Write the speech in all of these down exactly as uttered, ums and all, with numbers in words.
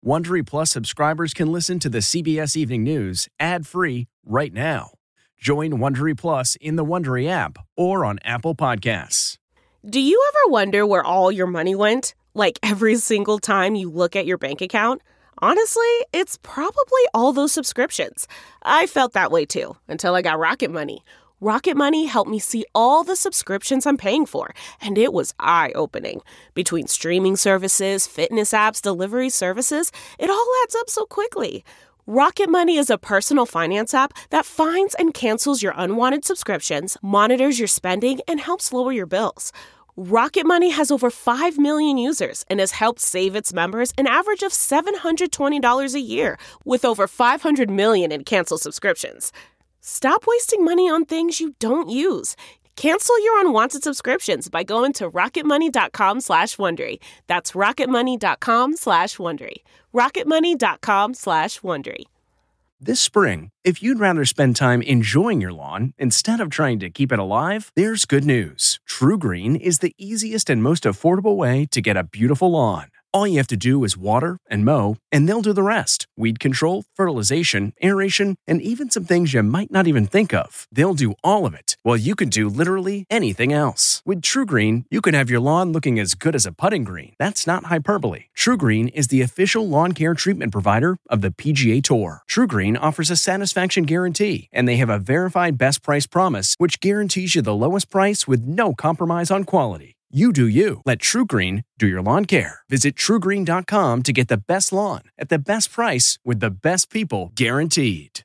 Wondery Plus subscribers can listen to the C B S Evening News ad-free right now. Join Wondery Plus in the Wondery app or on Apple Podcasts. Do you ever wonder where all your money went? Like every single time you look at your bank account? Honestly, it's probably all those subscriptions. I felt that way too, until I got Rocket Money. Rocket Money helped me see all the subscriptions I'm paying for, and it was eye-opening. Between streaming services, fitness apps, delivery services, it all adds up so quickly. Rocket Money is a personal finance app that finds and cancels your unwanted subscriptions, monitors your spending, and helps lower your bills. Rocket Money has over five million users and has helped save its members an average of seven hundred twenty dollars a year, with over five hundred million in canceled subscriptions. Stop wasting money on things you don't use. Cancel your unwanted subscriptions by going to rocketmoney.com slash Wondery. That's rocketmoney.com slash Wondery. rocketmoney.com slash Wondery. This spring, if you'd rather spend time enjoying your lawn instead of trying to keep it alive, there's good news. True Green is the easiest and most affordable way to get a beautiful lawn. All you have to do is water and mow, and they'll do the rest. Weed control, fertilization, aeration, and even some things you might not even think of. They'll do all of it, while you can do literally anything else. With True Green, you can have your lawn looking as good as a putting green. That's not hyperbole. True Green is the official lawn care treatment provider of the P G A Tour. True Green offers a satisfaction guarantee, and they have a verified best price promise, which guarantees you the lowest price with no compromise on quality. You do you. Let True Green do your lawn care. Visit true green dot com to get the best lawn at the best price with the best people guaranteed.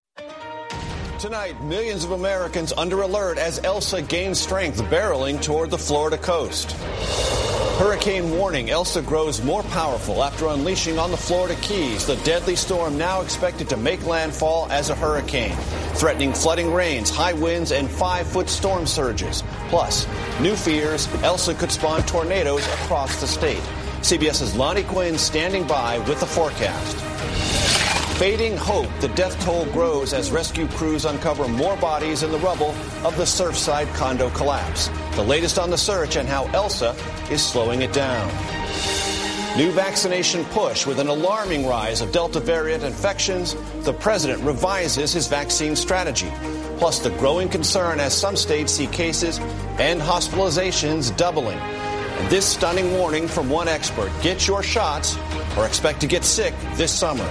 Tonight, millions of Americans under alert as Elsa gains strength, barreling toward the Florida coast. Hurricane warning. Elsa grows more powerful after unleashing on the Florida Keys. The deadly storm now expected to make landfall as a hurricane, threatening flooding rains, high winds, and five-foot storm surges. Plus, new fears Elsa could spawn tornadoes across the state. CBS's Lonnie Quinn standing by with the forecast. Fading hope, the death toll grows as rescue crews uncover more bodies in the rubble of the Surfside condo collapse. The latest on the search and how Elsa is slowing it down. New vaccination push with an alarming rise of Delta variant infections. The president revises his vaccine strategy. Plus the growing concern as some states see cases and hospitalizations doubling. And this stunning warning from one expert: get your shots or expect to get sick this summer.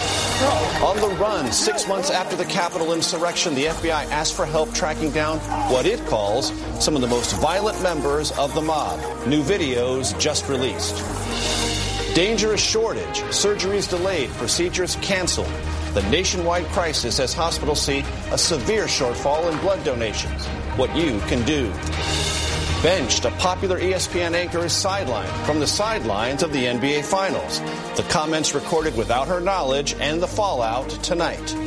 On the run, six months after the Capitol insurrection, the F B I asked for help tracking down what it calls some of the most violent members of the mob. New videos just released. Dangerous shortage, surgeries delayed, procedures canceled. The nationwide crisis as hospitals see a severe shortfall in blood donations. What you can do. Benched, a popular E S P N anchor is sidelined from the sidelines of the N B A Finals. The comments recorded without her knowledge and the fallout tonight.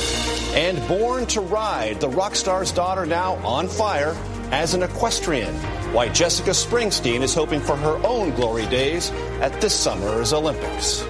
And Born to Ride, the rock star's daughter now on fire as an equestrian. Why Jessica Springsteen is hoping for her own glory days at this summer's Olympics.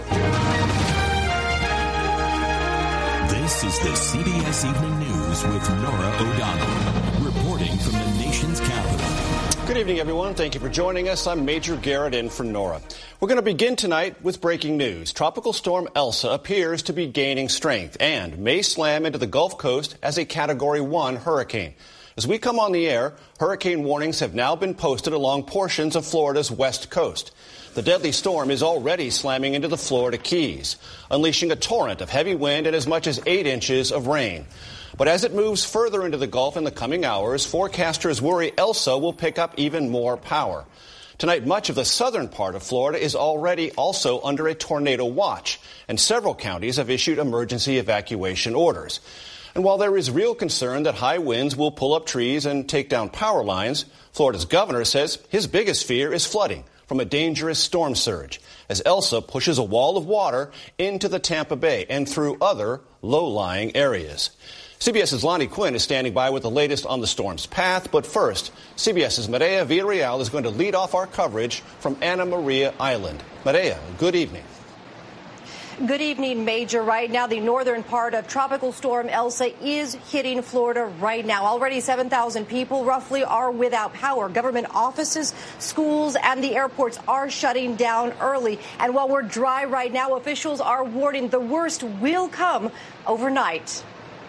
This is the C B S Evening News with Norah O'Donnell, reporting from the nation's capital. Good evening, everyone. Thank you for joining us. I'm Major Garrett in for Norah. We're going to begin tonight with breaking news. Tropical storm Elsa appears to be gaining strength and may slam into the Gulf Coast as a Category one hurricane. As we come on the air, hurricane warnings have now been posted along portions of Florida's west coast. The deadly storm is already slamming into the Florida Keys, unleashing a torrent of heavy wind and as much as eight inches of rain. But as it moves further into the Gulf in the coming hours, forecasters worry Elsa will pick up even more power. Tonight, much of the southern part of Florida is already also under a tornado watch, and several counties have issued emergency evacuation orders. And while there is real concern that high winds will pull up trees and take down power lines, Florida's governor says his biggest fear is flooding from a dangerous storm surge as Elsa pushes a wall of water into the Tampa Bay and through other low-lying areas. CBS's Lonnie Quinn is standing by with the latest on the storm's path. But first, CBS's Maria Villarreal is going to lead off our coverage from Anna Maria Island. Maria, good evening. Good evening, Major. Right now, the northern part of Tropical Storm Elsa is hitting Florida right now. Already seven thousand people roughly are without power. Government offices, schools, and the airports are shutting down early. And while we're dry right now, officials are warning the worst will come overnight.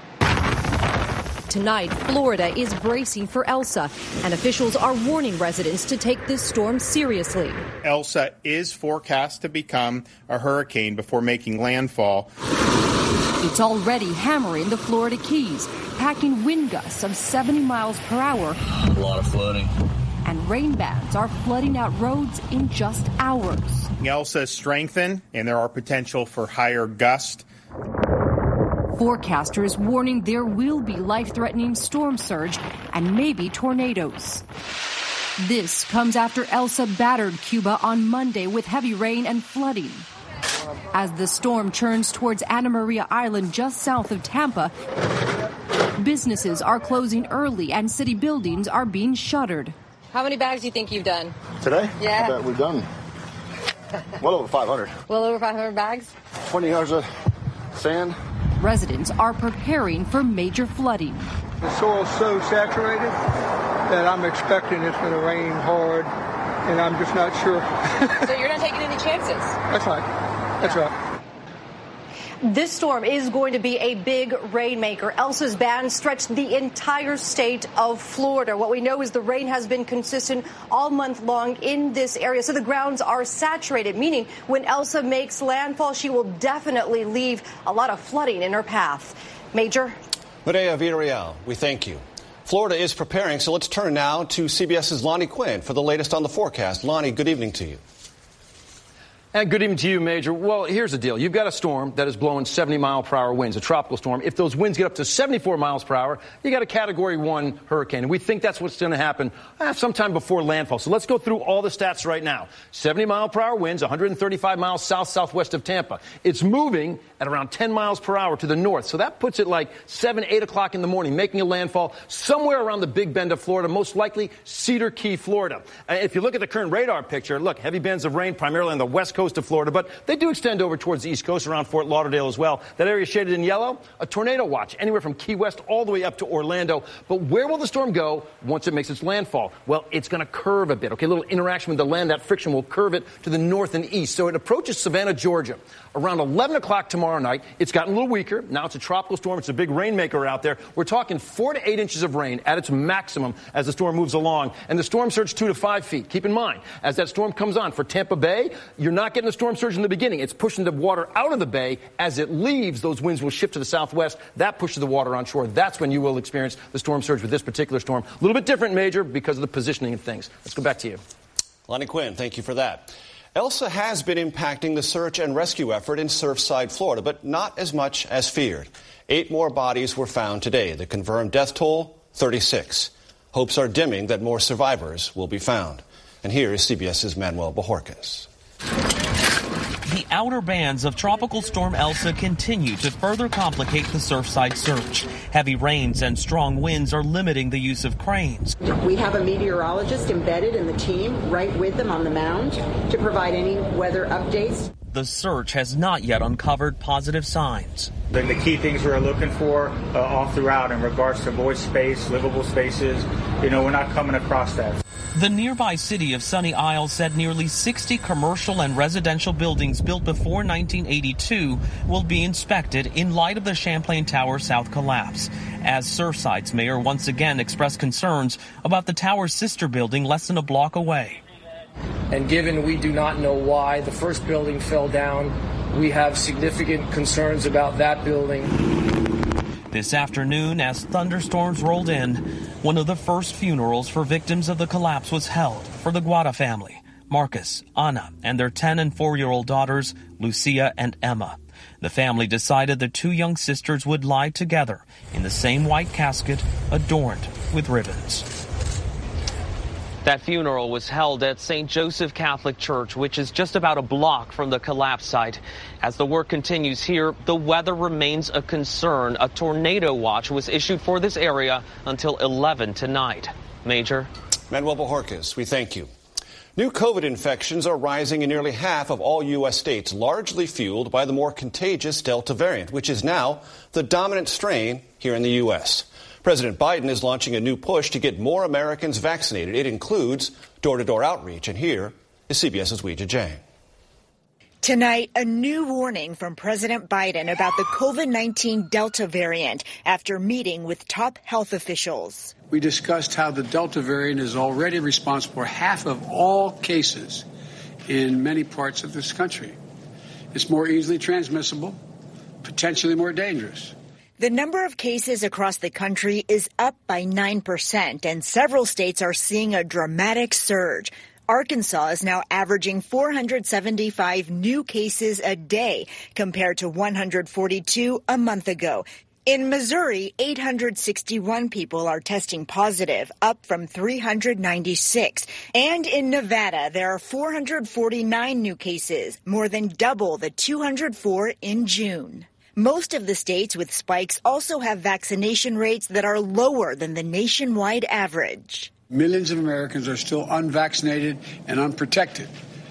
Tonight, Florida is bracing for Elsa, and officials are warning residents to take this storm seriously. Elsa is forecast to become a hurricane before making landfall. It's already hammering the Florida Keys, packing wind gusts of seventy miles per hour. A lot of flooding. And rain bands are flooding out roads in just hours. Elsa is strengthened, and there are potential for higher gusts. Forecasters warning there will be life-threatening storm surge and maybe tornadoes. This comes after Elsa battered Cuba on Monday with heavy rain and flooding. As the storm churns towards Anna Maria Island just south of Tampa, businesses are closing early and city buildings are being shuttered. How many bags do you think you've done? Today? Yeah. I bet we've done well over five hundred. Well over five hundred bags? twenty yards of sand. Residents are preparing for major flooding. The soil's so saturated that I'm expecting it's going to rain hard, and I'm just not sure. So you're not taking any chances? That's right. That's right. This storm is going to be a big rainmaker. Elsa's band stretched the entire state of Florida. What we know is the rain has been consistent all month long in this area, so the grounds are saturated, meaning when Elsa makes landfall, she will definitely leave a lot of flooding in her path. Major? Maria Villarreal, we thank you. Florida is preparing, so let's turn now to CBS's Lonnie Quinn for the latest on the forecast. Lonnie, good evening to you. And good evening to you, Major. Well, here's the deal. You've got a storm that is blowing seventy mile per hour winds, a tropical storm. If those winds get up to seventy-four miles per hour, you got a Category one hurricane. And we think that's what's going to happen uh, sometime before landfall. So let's go through all the stats right now. seventy mile per hour winds, one hundred thirty-five miles south-southwest of Tampa. It's moving at around ten miles per hour to the north. So that puts it like seven, eight o'clock in the morning, making a landfall somewhere around the Big Bend of Florida, most likely Cedar Key, Florida. Uh, if you look at the current radar picture, look, heavy bands of rain primarily on the west coast of Florida, but they do extend over towards the east coast around Fort Lauderdale as well. That area shaded in yellow, a tornado watch anywhere from Key West all the way up to Orlando. But where will the storm go once it makes its landfall? Well, it's going to curve a bit. Okay, a little interaction with the land. That friction will curve it to the north and east. So it approaches Savannah, Georgia. Around eleven o'clock tomorrow night, it's gotten a little weaker. Now it's a tropical storm. It's a big rainmaker out there. We're talking four to eight inches of rain at its maximum as the storm moves along. And the storm surge two to five feet. Keep in mind, as that storm comes on for Tampa Bay, you're not getting a storm surge in the beginning. It's pushing the water out of the bay. As it leaves, those winds will shift to the southwest. That pushes the water on shore. That's when you will experience the storm surge with this particular storm. A little bit different, Major, because of the positioning of things. Let's go back to you. Lonnie Quinn, thank you for that. Elsa has been impacting the search and rescue effort in Surfside, Florida, but not as much as feared. Eight more bodies were found today. The confirmed death toll, thirty-six. Hopes are dimming that more survivors will be found. And here is CBS's Manuel Bojorquez. The outer bands of Tropical Storm Elsa continue to further complicate the Surfside search. Heavy rains and strong winds are limiting the use of cranes. We have a meteorologist embedded in the team right with them on the mound to provide any weather updates. The search has not yet uncovered positive signs. The, the key things we're looking for uh, all throughout in regards to void space, livable spaces, you know, we're not coming across that. The nearby city of Sunny Isles said nearly sixty commercial and residential buildings built before nineteen eighty-two will be inspected in light of the Champlain Tower South collapse, as Surfside's mayor once again expressed concerns about the tower's sister building less than a block away. And given we do not know why the first building fell down, we have significant concerns about that building. This afternoon, as thunderstorms rolled in, one of the first funerals for victims of the collapse was held for the Guada family, Marcus, Ana, and their ten and four-year-old daughters, Lucia and Emma. The family decided the two young sisters would lie together in the same white casket adorned with ribbons. That funeral was held at Saint Joseph Catholic Church, which is just about a block from the collapse site. As the work continues here, the weather remains a concern. A tornado watch was issued for this area until eleven tonight. Major? Manuel Bojorquez, we thank you. New COVID infections are rising in nearly half of all U S states, largely fueled by the more contagious Delta variant, which is now the dominant strain here in the U S. President Biden is launching a new push to get more Americans vaccinated. It includes door-to-door outreach. And here is CBS's Weijia Jiang. Tonight, a new warning from President Biden about the COVID nineteen Delta variant after meeting with top health officials. We discussed how the Delta variant is already responsible for half of all cases in many parts of this country. It's more easily transmissible, potentially more dangerous. The number of cases across the country is up by nine percent, and several states are seeing a dramatic surge. Arkansas is now averaging four hundred seventy-five new cases a day compared to one hundred forty-two a month ago. In Missouri, eight hundred sixty-one people are testing positive, up from three hundred ninety-six. And in Nevada, there are four hundred forty-nine new cases, more than double the two hundred four in June. Most of the states with spikes also have vaccination rates that are lower than the nationwide average. Millions of Americans are still unvaccinated and unprotected.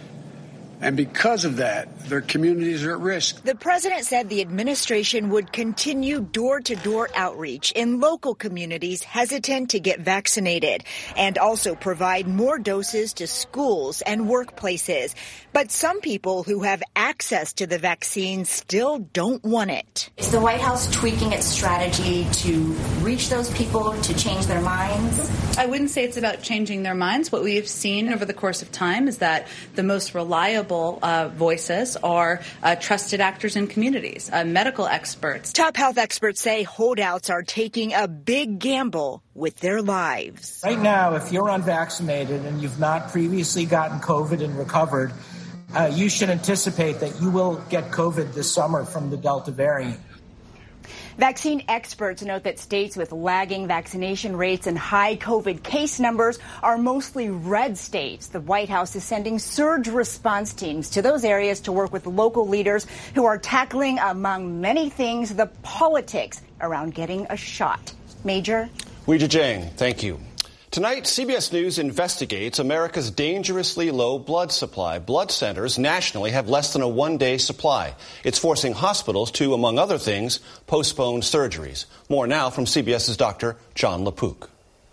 And because of that, their communities are at risk. The president said the administration would continue door-to-door outreach in local communities hesitant to get vaccinated and also provide more doses to schools and workplaces. But some people who have access to the vaccine still don't want it. Is the White House tweaking its strategy to reach those people, to change their minds? I wouldn't say it's about changing their minds. What we have seen over the course of time is that the most reliable Uh, voices are uh, trusted actors in communities, uh, medical experts. Top health experts say holdouts are taking a big gamble with their lives. Right now, if you're unvaccinated and you've not previously gotten COVID and recovered, uh, you should anticipate that you will get COVID this summer from the Delta variant. Vaccine experts note that states with lagging vaccination rates and high COVID case numbers are mostly red states. The White House is sending surge response teams to those areas to work with local leaders who are tackling, among many things, the politics around getting a shot. Major? Weijia Jiang, thank you. Tonight, C B S News investigates America's dangerously low blood supply. Blood centers nationally have less than a one-day supply. It's forcing hospitals to, among other things, postpone surgeries. More now from CBS's Doctor John LaPook.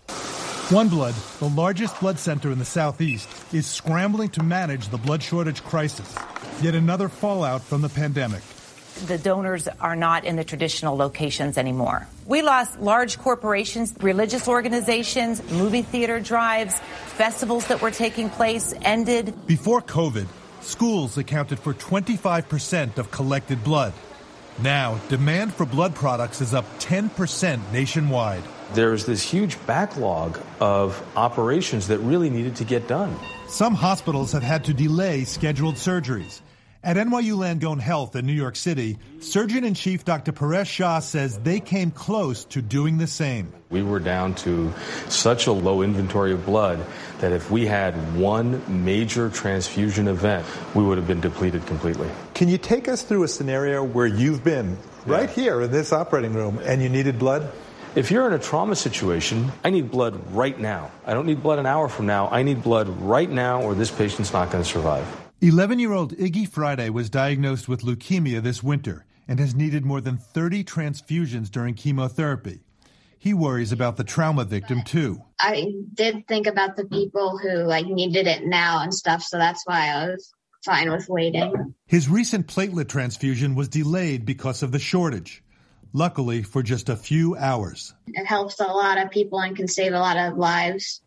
OneBlood, the largest blood center in the Southeast, is scrambling to manage the blood shortage crisis. Yet another fallout from the pandemic. The donors are not in the traditional locations anymore. We lost large corporations, religious organizations, movie theater drives, festivals that were taking place ended. Before COVID, schools accounted for twenty-five percent of collected blood. Now, demand for blood products is up ten percent nationwide. There's this huge backlog of operations that really needed to get done. Some hospitals have had to delay scheduled surgeries. At N Y U Langone Health in New York City, Surgeon-in-Chief Doctor Paresh Shah says they came close to doing the same. We were down to such a low inventory of blood that if we had one major transfusion event, we would have been depleted completely. Can you take us through a scenario where you've been right yeah. here in this operating room and you needed blood? If you're in a trauma situation, I need blood right now. I don't need blood an hour from now. I need blood right now or this patient's not going to survive. eleven-year-old Iggy Friday was diagnosed with leukemia this winter and has needed more than thirty transfusions during chemotherapy. He worries about the trauma victim, too. I did think about the people who like needed it now and stuff, so that's why I was fine with waiting. His recent platelet transfusion was delayed because of the shortage. Luckily, for just a few hours. It helps a lot of people and can save a lot of lives.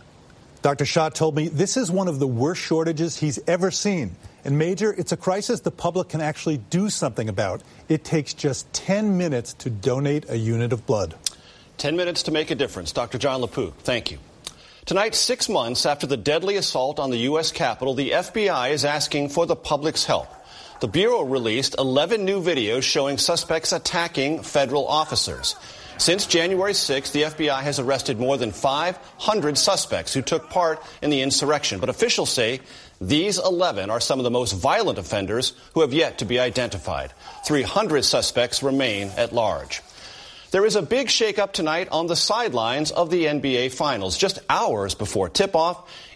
Doctor Shah told me this is one of the worst shortages he's ever seen. And Major, it's a crisis the public can actually do something about. It takes just ten minutes to donate a unit of blood. Ten minutes to make a difference. Doctor John LaPook, thank you. Tonight, six months after the deadly assault on the U S Capitol, the F B I is asking for the public's help. The Bureau released eleven new videos showing suspects attacking federal officers. Since January sixth, the F B I has arrested more than five hundred suspects who took part in the insurrection. But officials say these eleven are some of the most violent offenders who have yet to be identified. three hundred suspects remain at large. There is a big shakeup tonight on the sidelines of the N B A Finals. Just hours before tip-off,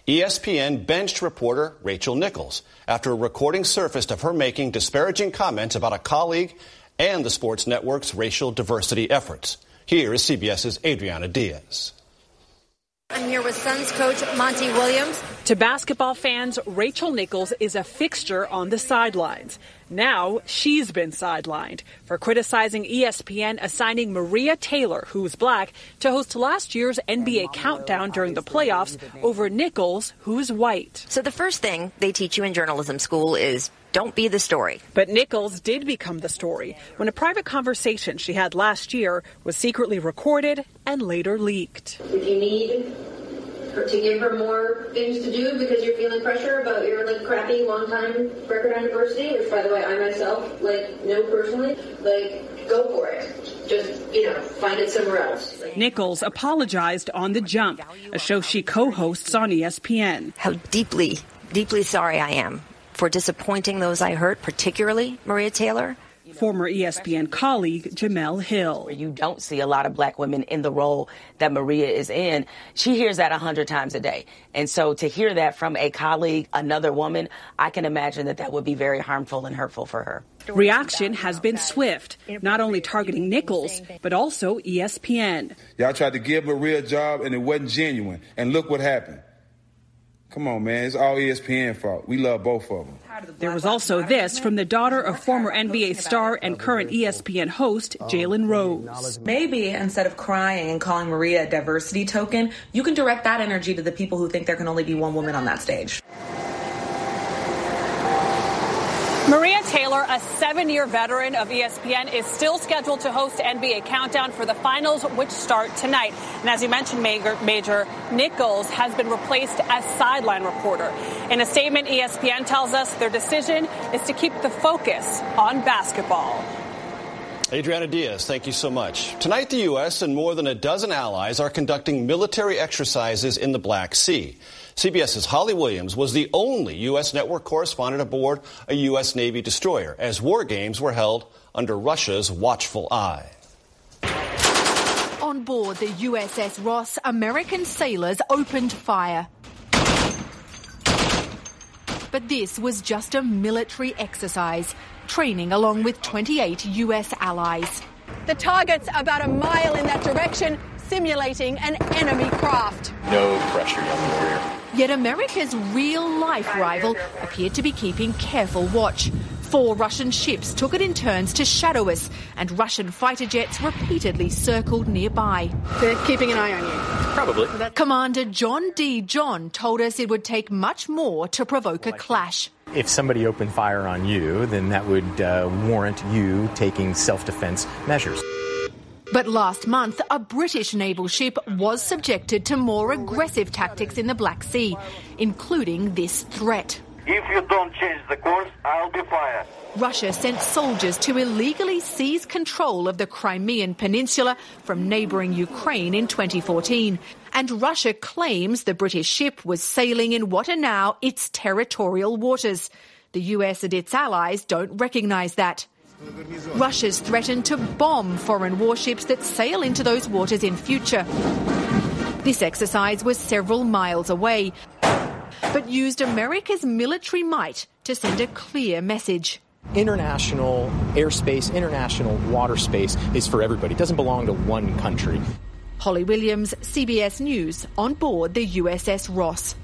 E S P N benched reporter Rachel Nichols after a recording surfaced of her making disparaging comments about a colleague and the sports network's racial diversity efforts. Here is CBS's Adriana Diaz. I'm here with Suns coach Monty Williams. To basketball fans, Rachel Nichols is a fixture on the sidelines. Now she's been sidelined for criticizing E S P N assigning Maria Taylor, who's black, to host last year's N B A Countdown during the playoffs over Nichols, who's white. So the first thing they teach you in journalism school is don't be the story. But Nichols did become the story when a private conversation she had last year was secretly recorded and later leaked. If you need her to give her more things to do because you're feeling pressure about your like crappy long time record on diversity, which by the way I myself like know personally, like go for it. Just, you know, find it somewhere else. Nichols apologized on The Jump, a show she co-hosts on E S P N. How deeply, deeply sorry I am for disappointing those I hurt, particularly Maria Taylor. Former E S P N colleague Jamel Hill. You don't see a lot of black women in the role that Maria is in. She hears that a hundred times a day. And so to hear that from a colleague, another woman, I can imagine that that would be very harmful and hurtful for her. Reaction has been swift, not only targeting Nichols, but also E S P N. Y'all tried to give Maria a job and it wasn't genuine. And look what happened. Come on, man. It's all E S P N fault. We love both of them. There was also this from the daughter of former N B A star and current E S P N host Jalen Rose. Maybe instead of crying and calling Maria a diversity token, you can direct that energy to the people who think there can only be one woman on that stage. Maria Taylor, a seven-year veteran of E S P N, is still scheduled to host N B A Countdown for the finals, which start tonight. And as you mentioned, Major, Major Nichols has been replaced as sideline reporter. In a statement, E S P N tells us their decision is to keep the focus on basketball. Adriana Diaz, thank you so much. Tonight, the U S and more than a dozen allies are conducting military exercises in the Black Sea. CBS's Holly Williams was the only U S network correspondent aboard a U S Navy destroyer as war games were held under Russia's watchful eye. On board the U S S Ross, American sailors opened fire. But this was just a military exercise, training along with twenty-eight U S allies. The target's about a mile in that direction, simulating an enemy craft. No pressure, young warrior. Yet America's real-life rival appeared to be keeping careful watch. Four Russian ships took it in turns to shadow us, and Russian fighter jets repeatedly circled nearby. They're keeping an eye on you. Probably. Commander John D. John told us it would take much more to provoke a clash. If somebody opened fire on you, then that would uh, warrant you taking self-defense measures. But last month, a British naval ship was subjected to more aggressive tactics in the Black Sea, including this threat. If you don't change the course, I'll be fired. Russia sent soldiers to illegally seize control of the Crimean Peninsula from neighbouring Ukraine in twenty fourteen. And Russia claims the British ship was sailing in what are now its territorial waters. The U S and its allies don't recognise that. Russia's threatened to bomb foreign warships that sail into those waters in future. This exercise was several miles away, but used America's military might to send a clear message. International airspace, international water space is for everybody. It doesn't belong to one country. Holly Williams, C B S News, on board the U S S Ross.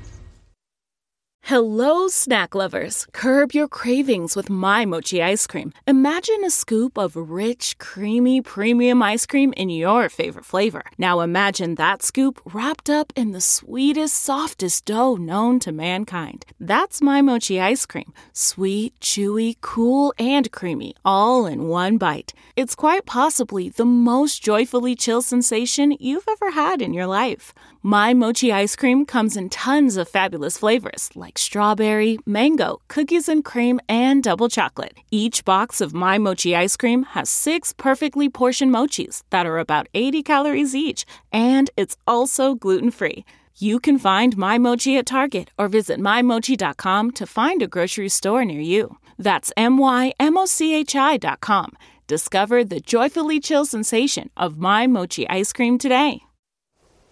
Hello, snack lovers. Curb your cravings with My Mochi ice cream. Imagine a scoop of rich, creamy, premium ice cream in your favorite flavor. Now imagine that scoop wrapped up in the sweetest, softest dough known to mankind. That's My Mochi ice cream. Sweet, chewy, cool, and creamy, all in one bite. It's quite possibly the most joyfully chill sensation you've ever had in your life. My Mochi ice cream comes in tons of fabulous flavors like strawberry, mango, cookies and cream, and double chocolate. Each box of My Mochi ice cream has six perfectly portioned mochis that are about eighty calories each, and it's also gluten-free. You can find My Mochi at Target or visit my mochi dot com to find a grocery store near you. That's M Y M O C H I dot com. Discover the joyfully chill sensation of My Mochi ice cream today.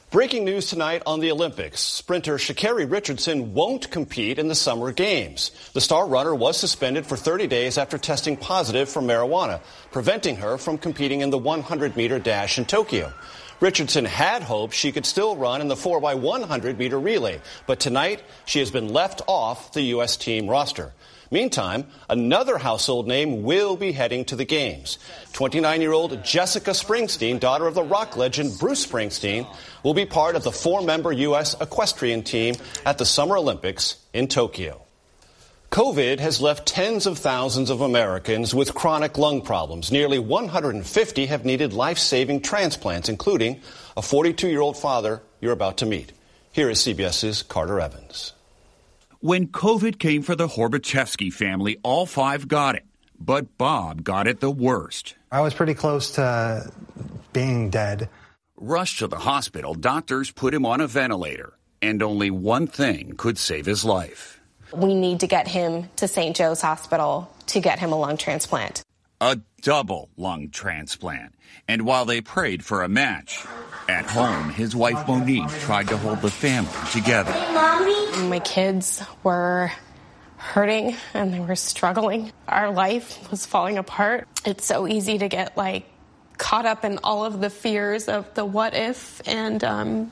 Breaking news tonight on the Olympics. Sprinter Sha'Carri Richardson won't compete in the Summer Games. The star runner was suspended for thirty days after testing positive for marijuana, preventing her from competing in the one hundred meter dash in Tokyo. Richardson had hoped she could still run in the four by one hundred meter relay, but tonight she has been left off the U S team roster. Meantime, another household name will be heading to the Games. twenty-nine-year-old Jessica Springsteen, daughter of the rock legend Bruce Springsteen, will be part of the four-member U S equestrian team at the Summer Olympics in Tokyo. COVID has left tens of thousands of Americans with chronic lung problems. Nearly one hundred fifty have needed life-saving transplants, including a forty-two-year-old father you're about to meet. Here is CBS's Carter Evans. When COVID came for the Horbaczewski family, all five got it. But Bob got it the worst. I was pretty close to being dead. Rushed to the hospital, doctors put him on a ventilator. And only one thing could save his life. We need to get him to Saint Joe's Hospital to get him a lung transplant. A double lung transplant. And while they prayed for a match, at home, his wife Monique tried to hold the family together. Hey, Mommy. My kids were hurting and they were struggling. Our life was falling apart. It's so easy to get like caught up in all of the fears of the what if and um,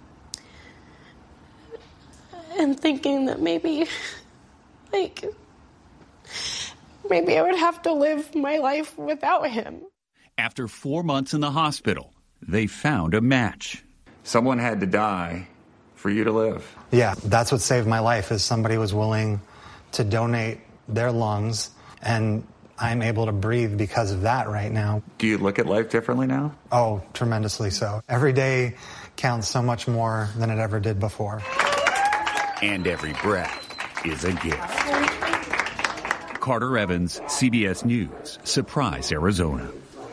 and thinking that maybe like maybe I would have to live my life without him. After four months in the hospital, they found a match. Someone had to die for you to live. Yeah, that's what saved my life, is somebody was willing to donate their lungs, and I'm able to breathe because of that right now. Do you look at life differently now? Oh, tremendously so. Every day counts so much more than it ever did before. And every breath is a gift. Carter Evans, C B S News, Surprise, Arizona.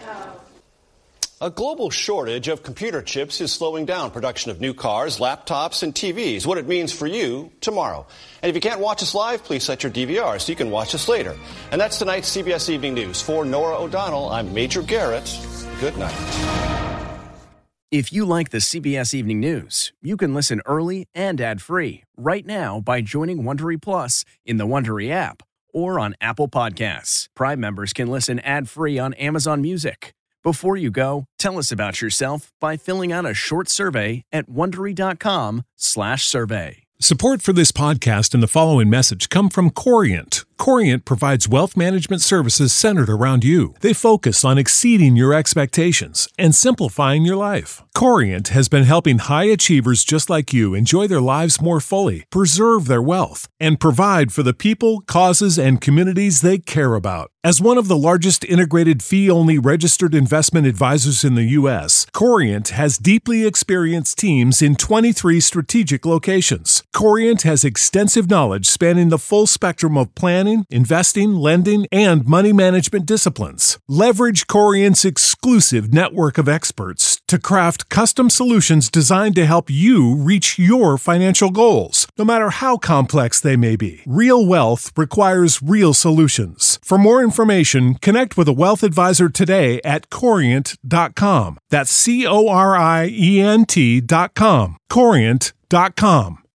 A global shortage of computer chips is slowing down production of new cars, laptops, and T Vs. What it means for you tomorrow. And if you can't watch us live, please set your D V R so you can watch us later. And that's tonight's C B S Evening News. For Nora O'Donnell, I'm Major Garrett. Good night. If you like the C B S Evening News, you can listen early and ad-free right now by joining Wondery Plus in the Wondery app or on Apple Podcasts. Prime members can listen ad-free on Amazon Music. Before you go, tell us about yourself by filling out a short survey at Wondery.com slash survey. Support for this podcast and the following message come from Corient. Corient provides wealth management services centered around you. They focus on exceeding your expectations and simplifying your life. Corient has been helping high achievers just like you enjoy their lives more fully, preserve their wealth, and provide for the people, causes, and communities they care about. As one of the largest integrated fee-only registered investment advisors in the U S, Corient has deeply experienced teams in twenty-three strategic locations. Corient has extensive knowledge spanning the full spectrum of planning, investing, lending, and money management disciplines. Leverage Corient's exclusive network of experts to craft custom solutions designed to help you reach your financial goals, no matter how complex they may be. Real wealth requires real solutions. For more information, connect with a wealth advisor today at corient dot com. That's C O R I E N T dot com. corient dot com.